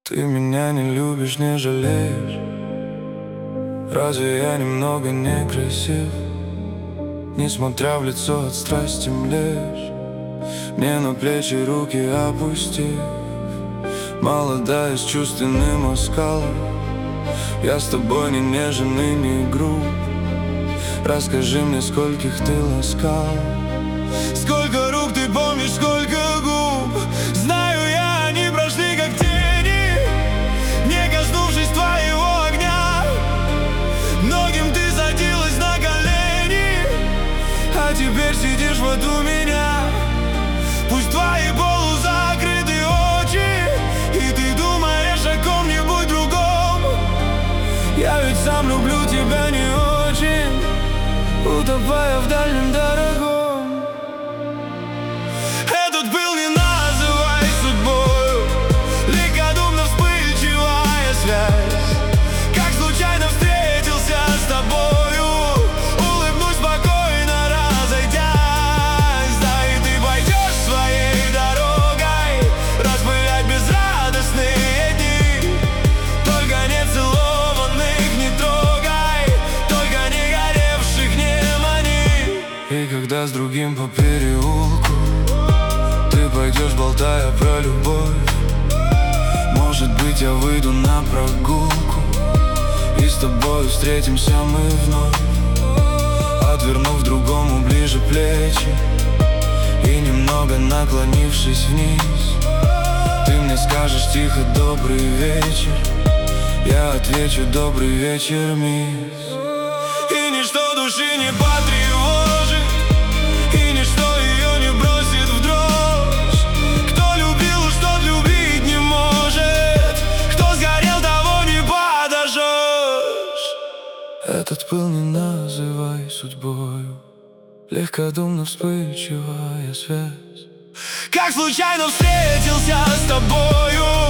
Ты меня не любишь, не жалеешь. Разве я немного некрасив? Несмотря в лицо от страсти млеешь, мне на плечи руки опустив. Молодая с чувственным оскалом, я с тобой не нежен и не груб. Расскажи мне, скольких ты ласкал, сколько рук ты помнишь, сколько губ. Знаю я, они прошли как тени, не коснувшись твоего огня. Многим ты садилась на колени, а теперь сидишь вот у меня. Пусть твои полузакрыты очи, и ты думаешь о ком-нибудь другом. Я ведь сам люблю тебя не очень, утопая в дальнем дорогом. Этот пыл не называй судьбою, легкодумно вспыльчивая связь. Как случайно встретился с тобою, улыбнусь спокойно, разойдясь. Да и ты пойдешь своей дорогой, распылять безрадостные дни. Только не целованных не трогай, только не горевших не мани. И когда с другим по переулку ты пойдешь, болтая про любовь, может быть, я выйду на прогулку, и с тобой встретимся мы вновь, отвернув другому ближе плечи и немного наклонившись вниз. Ты мне скажешь тихо: добрый вечер. Я отвечу: добрый вечер, мисс. И ничто души не потревожит, и ничто ее не бросит в дрожь. Кто любил, уж тот любить не может, кто сгорел, того не подожжешь. Этот пыл не называй судьбою, легкодумно вспыльчивая связь. Как случайно встретился с тобою,